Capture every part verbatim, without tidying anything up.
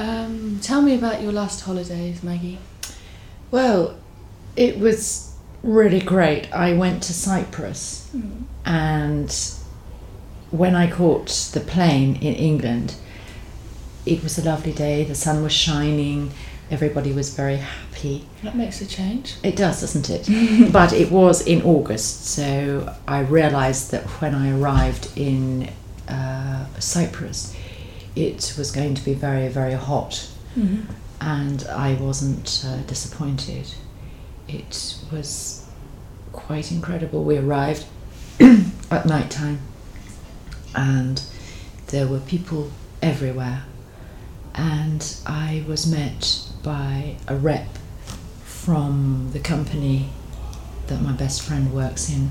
Um, tell me about your last holidays, Maggie. Well, it was really great. I went to Cyprus, Mm. and when I caught the plane in England, it was a lovely day. The sun was shining. Everybody was very happy. That makes a change. It does, doesn't it? But it was in August, so I realised that when I arrived in uh, Cyprus, it was going to be very, very hot, Mm-hmm. and I wasn't uh, disappointed. It was quite incredible. We arrived at night time, and there were people everywhere, and I was met by a rep from the company that my best friend works in,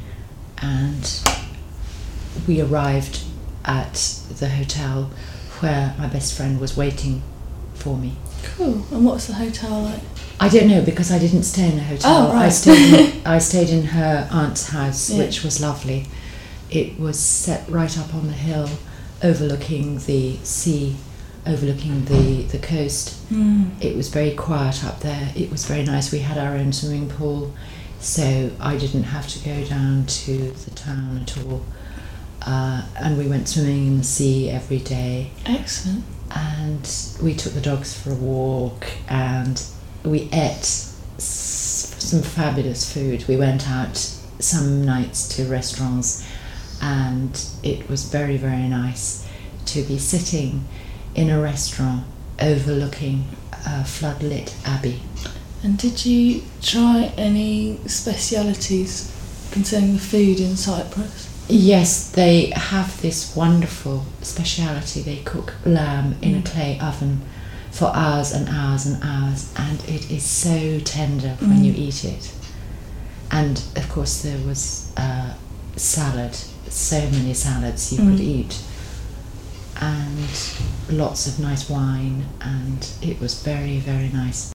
and we arrived at the hotel where my best friend was waiting for me. Cool. And what's the hotel like? I don't know, because I didn't stay in a hotel. Oh, right. I stayed in, I stayed in her aunt's house, Yeah. which was lovely. It was set right up on the hill, overlooking the sea, overlooking the, the coast. Mm. It was very quiet up there. It was very nice. We had our own swimming pool, so I didn't have to go down to the town at all. Uh, and we went swimming in the sea every day. Excellent. And we took the dogs for a walk, and we ate s- some fabulous food. We went out some nights to restaurants, and it was very, very nice to be sitting in a restaurant overlooking a floodlit abbey. And did you try any specialities concerning the food in Cyprus? Yes, they have this wonderful speciality. They cook lamb in a Mm. clay oven for hours and hours and hours, and it is so tender when Mm. you eat it. And of course there was uh, salad, so many salads you Mm. could eat, and lots of nice wine, and it was very, very nice.